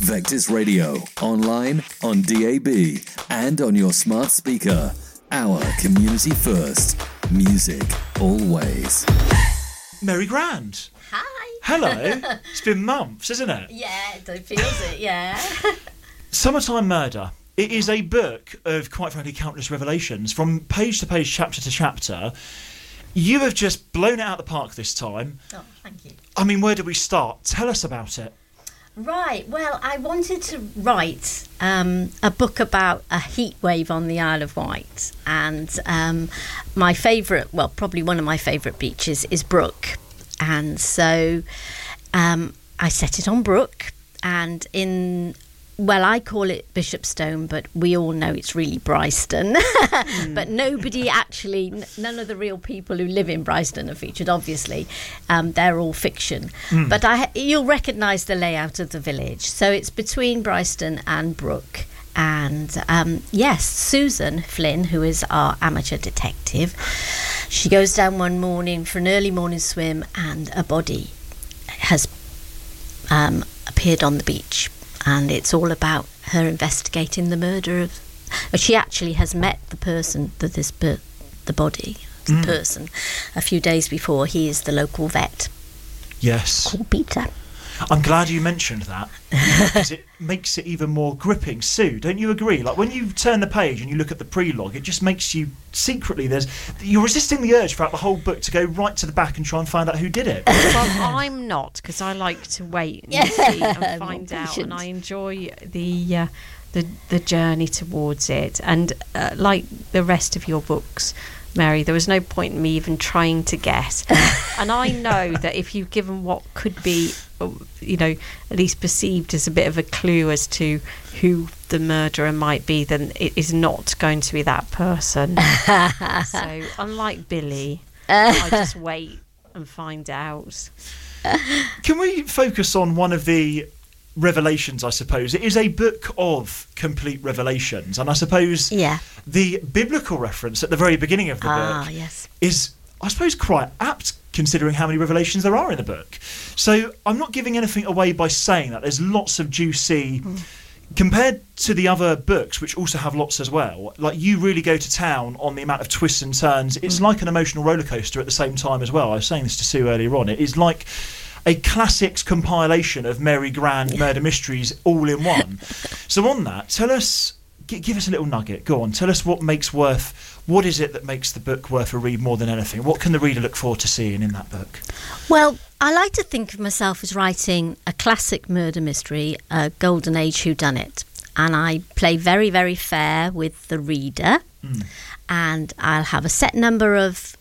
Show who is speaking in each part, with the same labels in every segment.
Speaker 1: Vectis Radio, online, on DAB, and on your smart speaker. Our community first. Music always.
Speaker 2: Mary Grand.
Speaker 3: Hi.
Speaker 2: Hello. It's been months, isn't it?
Speaker 3: Yeah, it feels it, yeah.
Speaker 2: Summertime Murder. It is a book of, quite frankly, countless revelations. From page to page, chapter to chapter. You have just blown it out of the park this time.
Speaker 3: Oh, thank you.
Speaker 2: I mean, where do we start? Tell us about it.
Speaker 3: Right, well, I wanted to write a book about a heat wave on the Isle of Wight. And my favourite, well, probably one of my favourite beaches is Brook. And so I set it on Brook. And I call it Bishopstone, but we all know it's really Bryston. But nobody actually, none of the real people who live in Bryston are featured, obviously. They're all fiction. But you'll recognise the layout of the village. So it's between Bryston and Brook. And yes, Susan Flynn, who is our amateur detective, she goes down one morning for an early morning swim, and a body has appeared on the beach. And it's all about her investigating the murder of... She actually has met the person, the body, the person, a few days before. He is the local vet.
Speaker 2: Yes.
Speaker 3: Called Peter.
Speaker 2: I'm glad you mentioned that, because it makes it even more gripping. Sue, don't you agree? Like, when you turn the page and you look at the prelogue, it just makes you secretly... You're resisting the urge throughout the whole book to go right to the back and try and find out who did it.
Speaker 4: Well, I'm not, because I like to wait and see and find out, and I enjoy the journey towards it. And like the rest of your books, Mary, there was no point in me even trying to guess. And I know that if you've given what could be, at least perceived as a bit of a clue as to who the murderer might be, then it is not going to be that person. So, unlike Billy, I just wait and find out.
Speaker 2: Can we focus on one of the revelations, I suppose? It is a book of complete revelations, and I suppose the biblical reference at the very beginning of the book is, I suppose, quite apt considering how many revelations there are in the book. So I'm not giving anything away by saying that. There's lots of juicy... Compared to the other books, which also have lots as well, like, you really go to town on the amount of twists and turns. It's like an emotional roller coaster at the same time as well. I was saying this to Sue earlier on. It is like a classics compilation of Mary Grand murder mysteries all in one. So on that, tell us, give us a little nugget. Go on, tell us what is it that makes the book worth a read more than anything? What can the reader look forward to seeing in that book?
Speaker 3: Well, I like to think of myself as writing a classic murder mystery, a golden age whodunit. And I play very, very fair with the reader. And I'll have a set number of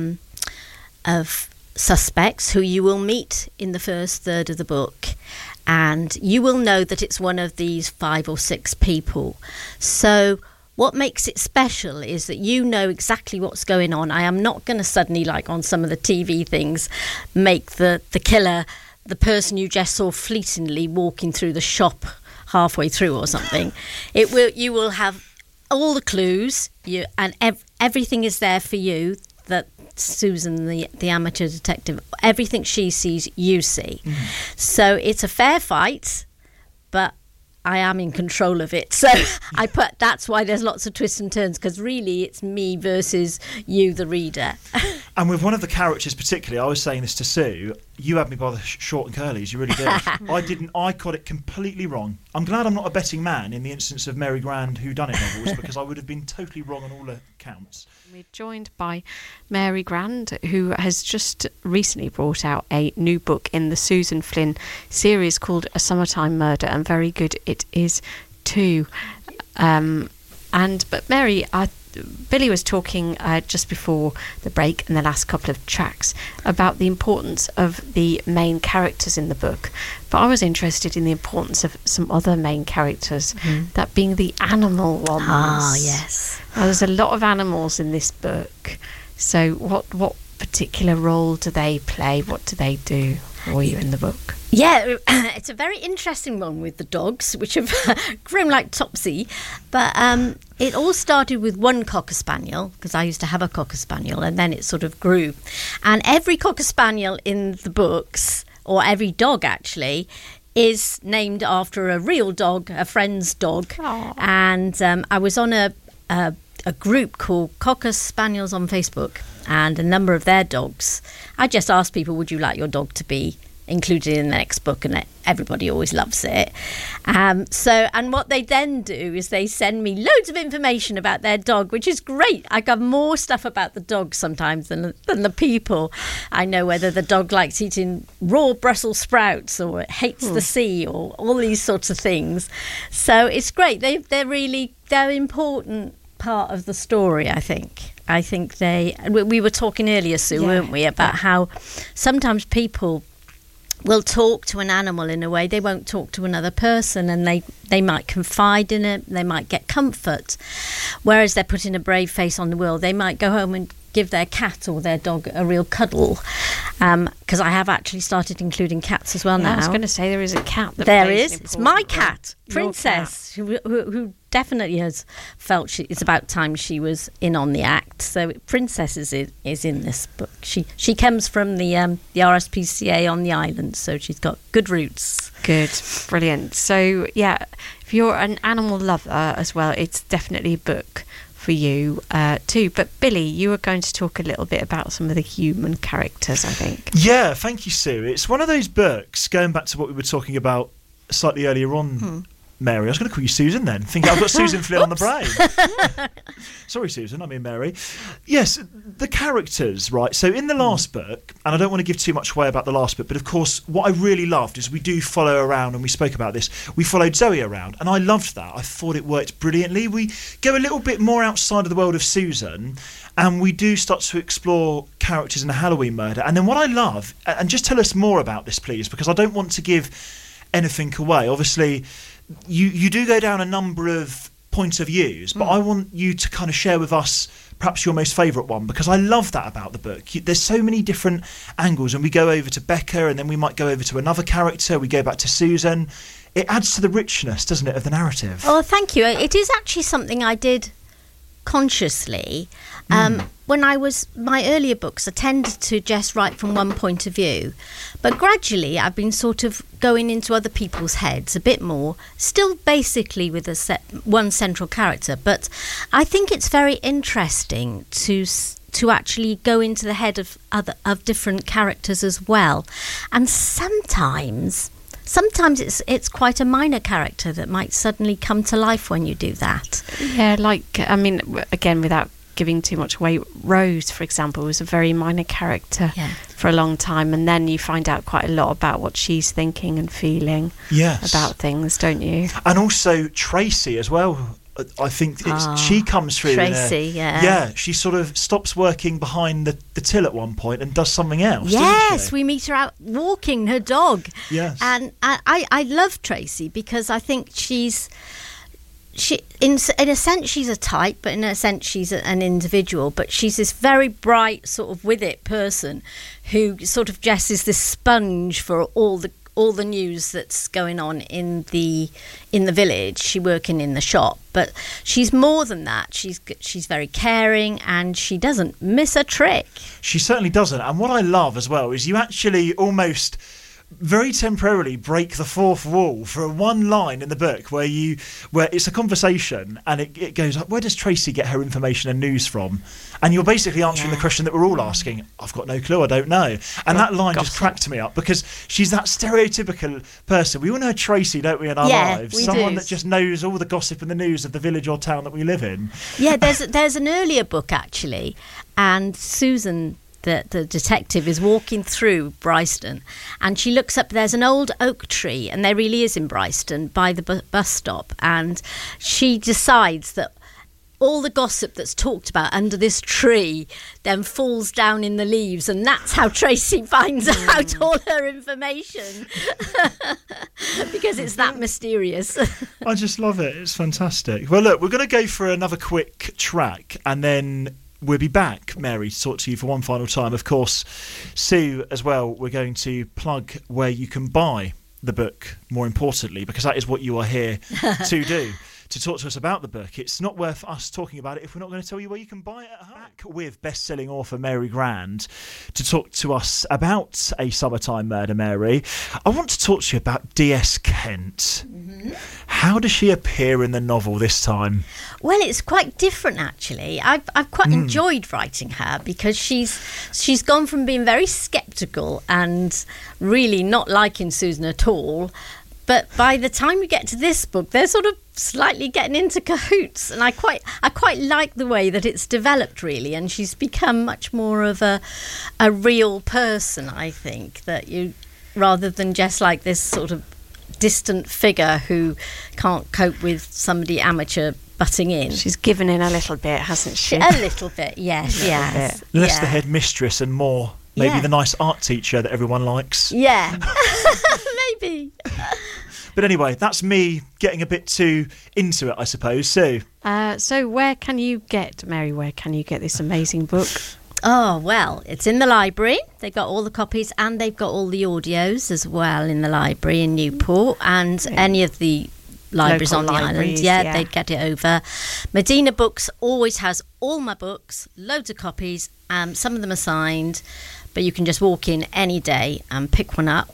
Speaker 3: suspects who you will meet in the first third of the book, and you will know that it's one of these 5 or 6 people. So what makes it special is that you know exactly what's going on. I am not going to suddenly, like on some of the TV things, make the killer the person you just saw fleetingly walking through the shop halfway through or something. You will have all the clues, and everything is there for you. That Susan, the amateur detective, everything she sees, you see. So it's a fair fight, but I am in control of it. So that's why there's lots of twists and turns, because really it's me versus you, the reader.
Speaker 2: And with one of the characters particularly, I was saying this to Sue, you had me by the short and curlies, you really did. I got it completely wrong. I'm glad I'm not a betting man in the instance of Mary Grand whodunit novels, because I would have been totally wrong on all accounts.
Speaker 4: We're joined by Mary Grand, who has just recently brought out a new book in the Susan Flynn series called A Summertime Murder, and very good it is too. But Mary, Billy was talking just before the break and the last couple of tracks about the importance of the main characters in the book, but I was interested in the importance of some other main characters, that being the animal ones.
Speaker 3: Ah, yes.
Speaker 4: Now, there's a lot of animals in this book, so what particular role do they play? What do they do for you in the book?
Speaker 3: Yeah, it's a very interesting one with the dogs, which have grown like Topsy. But it all started with one Cocker Spaniel, because I used to have a Cocker Spaniel, and then it sort of grew. And every Cocker Spaniel in the books, or every dog actually, is named after a real dog, a friend's dog.
Speaker 4: Aww.
Speaker 3: And I was on a group called Cocker Spaniels on Facebook, and a number of their dogs. I just asked people, would you like your dog to be included in the next book? And everybody always loves it. And what they then do is they send me loads of information about their dog, which is great. I got more stuff about the dog sometimes than the people. I know whether the dog likes eating raw Brussels sprouts or hates the sea or all these sorts of things. So it's great. They're important part of the story, I think. We were talking earlier, Sue, weren't we, about how sometimes people will talk to an animal in a way they won't talk to another person, and they might confide in it, they might get comfort, whereas they're putting a brave face on the world. They might go home and give their cat or their dog a real cuddle, because I have actually started including cats as well now.
Speaker 4: I was going to say there is a cat that
Speaker 3: there is. It's my cat, Princess, who definitely has felt it's about time she was in on the act. So Princess is in this book. She comes from the RSPCA on the island, so she's got good roots.
Speaker 4: Good, brilliant. So yeah, if you're an animal lover as well, it's definitely a book for you too. But Billy, you were going to talk a little bit about some of the human characters, I think.
Speaker 2: Yeah, thank you, Sue. It's one of those books, going back to what we were talking about slightly earlier on, Mary. I was going to call you Susan then. Thinking I've got Susan Flynn on the brain. Sorry, Susan, I mean Mary. Yes, the characters, right? So in the last book, and I don't want to give too much away about the last book, but of course what I really loved is we do follow around, and we spoke about this, we followed Zoe around, and I loved that. I thought it worked brilliantly. We go a little bit more outside of the world of Susan, and we do start to explore characters in the Halloween murder. And then what I love, and just tell us more about this, please, because I don't want to give anything away. Obviously, you do go down a number of points of views, but I want you to kind of share with us perhaps your most favourite one, because I love that about the book. There's so many different angles, and we go over to Becca, and then we might go over to another character, we go back to Susan. It adds to the richness, doesn't it, of the narrative?
Speaker 3: Oh, thank you. It is actually something I did consciously. When I was my earlier books, I tended to just write from one point of view, but gradually I've been sort of going into other people's heads a bit more, still basically with one central character. But I think it's very interesting to actually go into the head of different characters as well, and sometimes it's quite a minor character that might suddenly come to life when you do that.
Speaker 4: Yeah, I mean, again, without giving too much away, Rose, for example, was a very minor character for a long time, and then you find out quite a lot about what she's thinking and feeling about things, don't you?
Speaker 2: And also Tracy as well. I think she comes through.
Speaker 3: Tracy,
Speaker 2: she sort of stops working behind the till at one point and does something else.
Speaker 3: Yes, we meet her out walking her dog.
Speaker 2: Yes,
Speaker 3: and I love Tracy because I think in a sense she's a type, but in a sense she's an individual. But she's this very bright, sort of with it person who sort of just is this sponge for all the news that's going on in the village. She's working in the shop, but she's more than that. She's very caring, and she doesn't miss a trick.
Speaker 2: She certainly doesn't. And what I love as well is you actually almost very temporarily break the fourth wall for one line in the book where it's a conversation, and it goes, where does Tracy get her information and news from? And you're basically answering the question that we're all asking. I've got no clue, I don't know. And that line just cracked me up, because she's that stereotypical person. We all know Tracy, don't we, in our lives? Someone that just knows all the gossip and the news of the village or town that we live in.
Speaker 3: Yeah, there's an earlier book actually, and Susan, the detective, is walking through Bryston, and she looks up, there's an old oak tree, and there really is in Bryston, by the bus stop, and she decides that all the gossip that's talked about under this tree then falls down in the leaves, and that's how Tracy finds out all her information because it's that mysterious.
Speaker 2: I just love it. It's fantastic. Well, look, we're going to go for another quick track, and then we'll be back, Mary, to talk to you for one final time. Of course, Sue, as well, we're going to plug where you can buy the book, more importantly, because that is what you are here to do. to talk to us about the book. It's not worth us talking about it if we're not going to tell you where you can buy it at home. Back with best-selling author Mary Grand to talk to us about A Summertime Murder, Mary. I want to talk to you about D.S. Kent. Mm-hmm. How does she appear in the novel this time?
Speaker 3: Well, it's quite different, actually. I've quite enjoyed writing her because she's gone from being very sceptical and really not liking Susan at all. But by the time you get to this book, they're sort of slightly getting into cahoots, and I quite like the way that it's developed, really. And she's become much more of a real person, I think, that you rather than just like this sort of distant figure who can't cope with somebody amateur butting in.
Speaker 4: She's given in a little bit, hasn't she?
Speaker 3: A little bit, yes, yes.
Speaker 2: Less the headmistress and more maybe the nice art teacher that everyone likes.
Speaker 3: Yeah, maybe.
Speaker 2: But anyway, that's me getting a bit too into it, I suppose. So
Speaker 4: where can you get this amazing book?
Speaker 3: Oh, well, it's in the library. They've got all the copies and they've got all the audios as well in the library in Newport and any of the libraries on the island. Yeah, they'd get it over. Medina Books always has all my books, loads of copies. Some of them are signed, but you can just walk in any day and pick one up.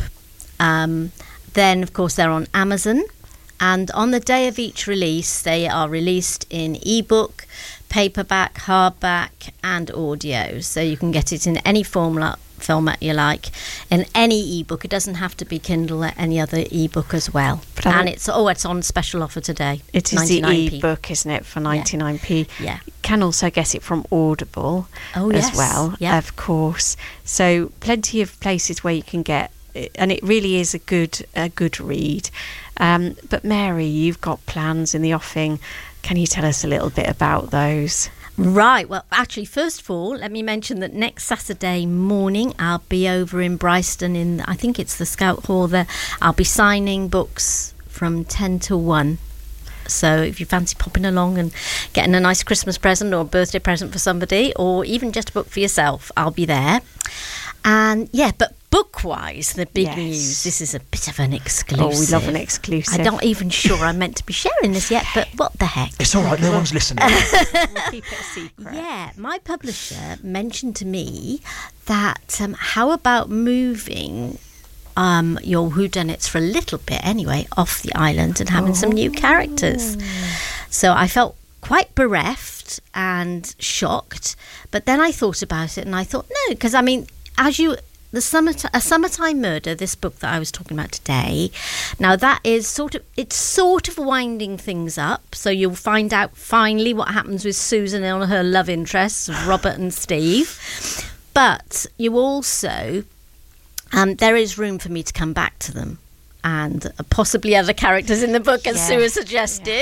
Speaker 3: Then, of course, they're on Amazon. And on the day of each release, they are released in ebook, paperback, hardback, and audio. So you can get it in any format you like, in any ebook. It doesn't have to be Kindle, any other ebook as well. And it's on special offer today.
Speaker 4: It is the ebook, isn't it, for 99p?
Speaker 3: Yeah.
Speaker 4: You can also get it from Audible as well, of course. So plenty of places where you can get. And it really is a good read. But Mary, you've got plans in the offing. Can you tell us a little bit about those?
Speaker 3: Right. Well, actually, first of all, let me mention that next Saturday morning I'll be over in Bryston I think it's the Scout Hall there. I'll be signing books from 10 till 1. So if you fancy popping along and getting a nice Christmas present or a birthday present for somebody, or even just a book for yourself, I'll be there. And but book-wise, the big news, this is a bit of an exclusive.
Speaker 4: Oh, we love an exclusive.
Speaker 3: I'm not even sure I'm meant to be sharing this yet, but what the heck?
Speaker 2: It's all right, no one's listening.
Speaker 4: We'll keep it a secret.
Speaker 3: Yeah, my publisher mentioned to me that how about moving your whodunits for a little bit anyway off the island and having some new characters. So I felt quite bereft and shocked, but then I thought about it and I thought no, because I mean, A Summertime Murder, this book that I was talking about today, now that is sort of winding things up, so you'll find out finally what happens with Susan and her love interests, Robert and Steve, but you also there is room for me to come back to them and possibly other characters in the book, as Sue has suggested.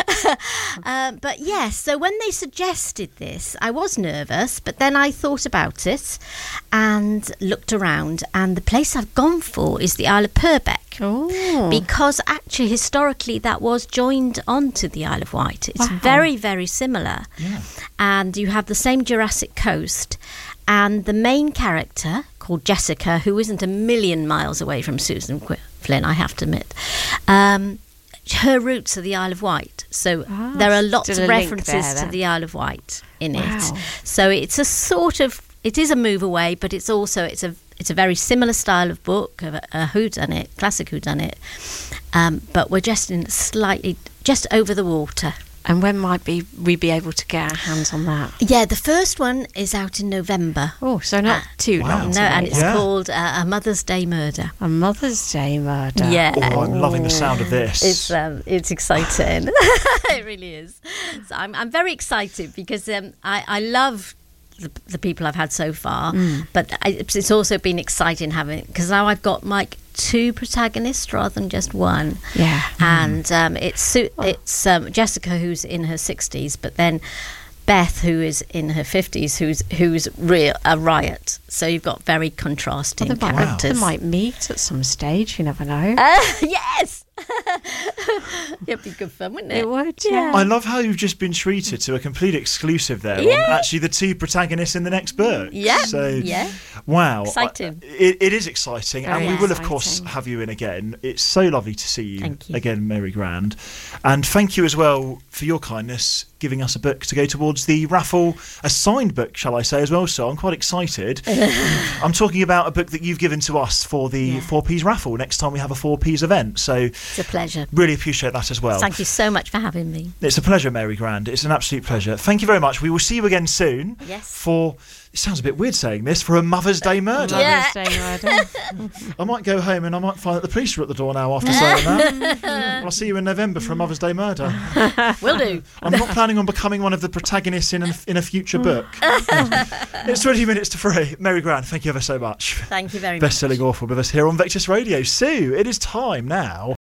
Speaker 3: But yes, so when they suggested this, I was nervous, but then I thought about it and looked around, and the place I've gone for is the Isle of Purbeck. Oh. Because actually, historically, that was joined onto the Isle of Wight. It's very, very similar. Yeah. And you have the same Jurassic coast, and the main character, called Jessica, who isn't a million miles away from Susan Flynn, I have to admit, her roots are the Isle of Wight. So there are lots of references to the Isle of Wight in it. So it's a sort of, it is a move away, but it's also, it's a very similar style of book, a whodunit, classic whodunit. But we're just in slightly, just over the water.
Speaker 4: And when might we be able to get our hands on that?
Speaker 3: Yeah, the first one is out in November.
Speaker 4: Oh, so not too long.
Speaker 3: No, and it's called A Mother's Day Murder.
Speaker 4: A Mother's Day Murder.
Speaker 3: Yeah.
Speaker 2: Oh, I'm loving the sound of this.
Speaker 3: It's exciting. It really is. So I'm very excited because I love the people I've had so far, but it's also been exciting having, because now I've got like 2 protagonists rather than just one.
Speaker 4: Yeah.
Speaker 3: And it's Jessica, who's in her 60s, but then Beth, who is in her 50s, who's a riot. So you've got very contrasting characters.
Speaker 4: They might meet at some stage, you never know.
Speaker 3: Yes. It'd be good fun, wouldn't it?
Speaker 4: It would, yeah.
Speaker 2: I love how you've just been treated to a complete exclusive there on actually the two protagonists in the next book.
Speaker 3: Yeah.
Speaker 2: So, wow.
Speaker 3: Exciting.
Speaker 2: It is exciting.
Speaker 4: Very
Speaker 2: and we will, of
Speaker 4: exciting.
Speaker 2: course, have you in again. It's so lovely to see you,
Speaker 3: Thank you.
Speaker 2: again, Mary Grand. And thank you as well for your kindness, giving us a book to go towards the raffle, a signed book, shall I say, as well. So I'm quite excited. I'm talking about a book that you've given to us for the 4Ps raffle next time we have a 4Ps event. So
Speaker 3: It's a pleasure.
Speaker 2: really appreciate that as well.
Speaker 3: Thank you so much for having me.
Speaker 2: It's a pleasure, Mary Grand. It's an absolute pleasure. Thank you very much. We will see you again soon.
Speaker 3: Yes.
Speaker 2: For, it sounds a bit weird saying this, for a Mother's Day murder.
Speaker 4: Mother's Day murder.
Speaker 2: I might go home and I might find that the police are at the door now after saying that. Well, I'll see you in November for a Mother's Day murder.
Speaker 3: Will do.
Speaker 2: I'm not planning on becoming one of the protagonists in a future book. It's 20 minutes to 3. Mary Grand, thank you ever so much.
Speaker 3: Thank you very much.
Speaker 2: Best-selling author with us here on Vectis Radio. Sue, it is time now.